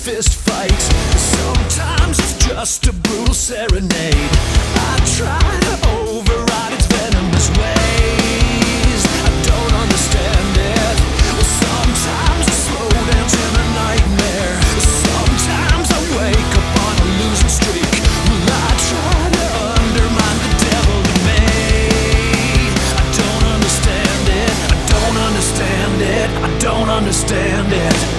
fist fight. Sometimes it's just a brutal serenade. I try to override its venomous ways. I don't understand it. Well, sometimes a slow dance in a nightmare. Sometimes I wake up on a losing streak. Well, I try to undermine the devil in me. I don't understand it. I don't understand it. I don't understand it.